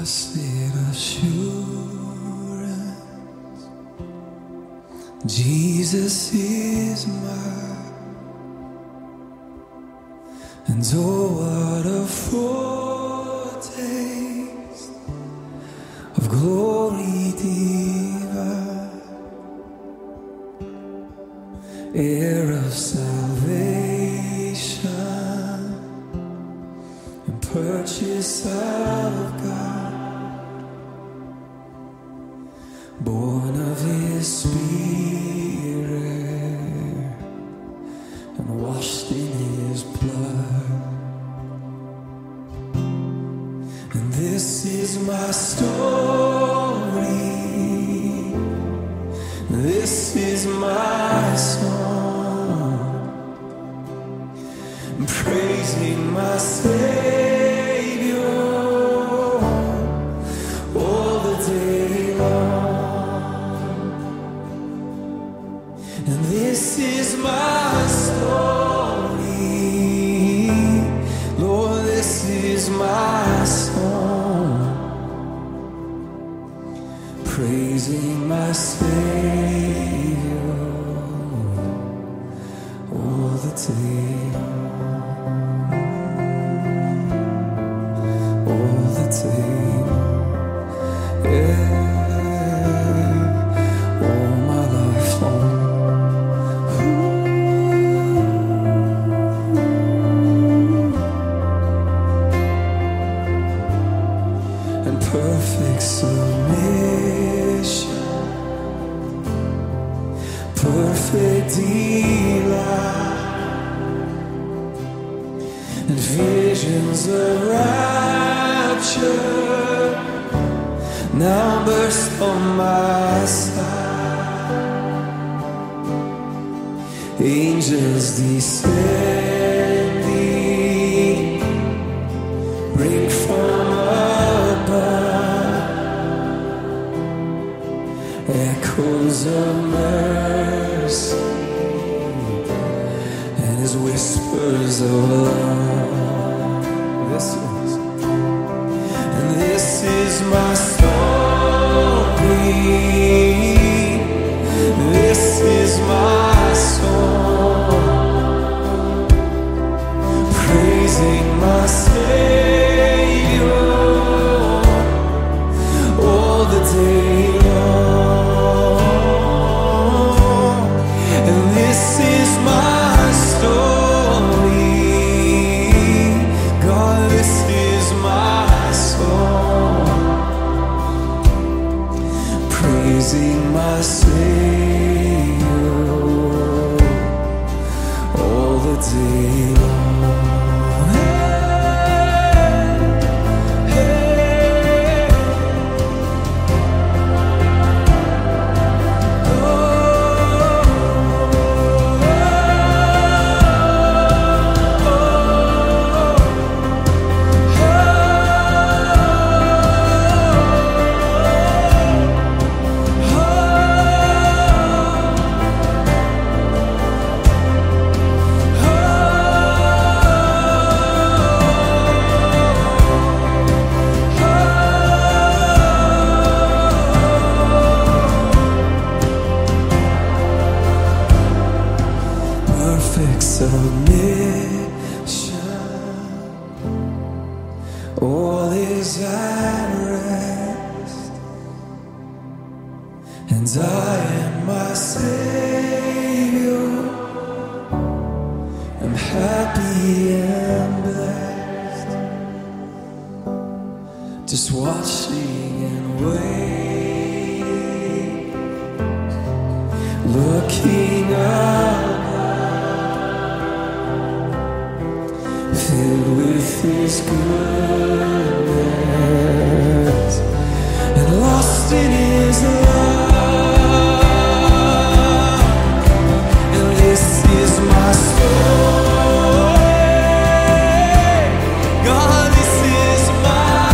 Blessed assurance, Jesus is mine, and oh, what a foretaste of glory divine, heir of salvation, and purchase of God, born of His Spirit and washed in His blood. And this is my story, this is my song, praising my Savior all the day long. And this is my story, Lord, this is my song, praising my Savior all the day long, all the day long, yeah, all my life long. And perfect submission, perfect delight, and visions of rapture now burst on my side. Angels descending, bring from above echoes of mercy and His whispers of love. This is my story, this is my song, praising my Savior all the day long. And this is my story, God, this is my song, praising my Savior all the day long. Perfect submission, all is at rest, and I and my Savior am happy and blessed, just watching and waiting, looking up, filled with His goodness and lost in His love. And this is my story, God, this is my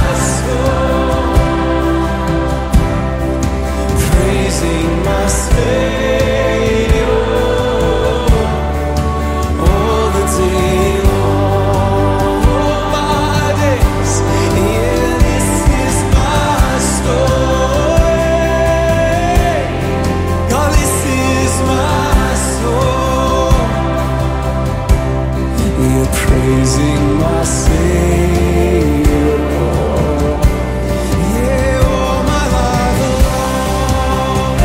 song, praising my Savior all the day long. All my days we're praising my Savior. Yeah, all my life long.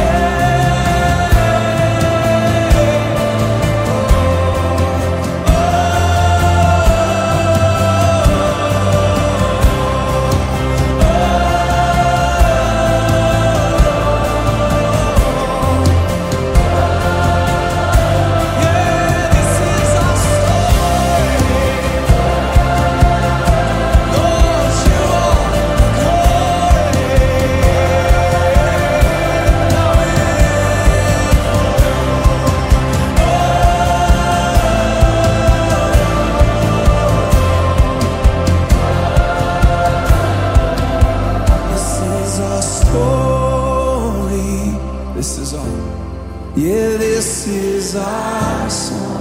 This is our, yeah, this is our song,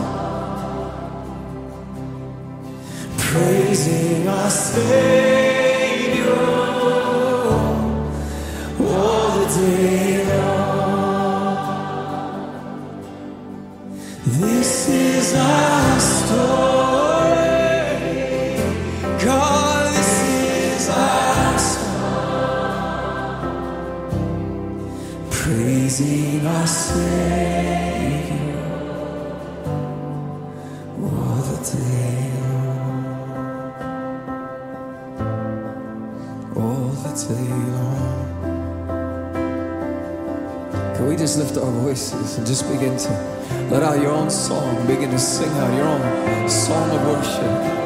praising our Savior all the day long. This is our story, God, this is our song, praising our Savior all the day long, all the day long. Can we just lift our voices and just begin to let out your own song, begin to sing out your own song of worship?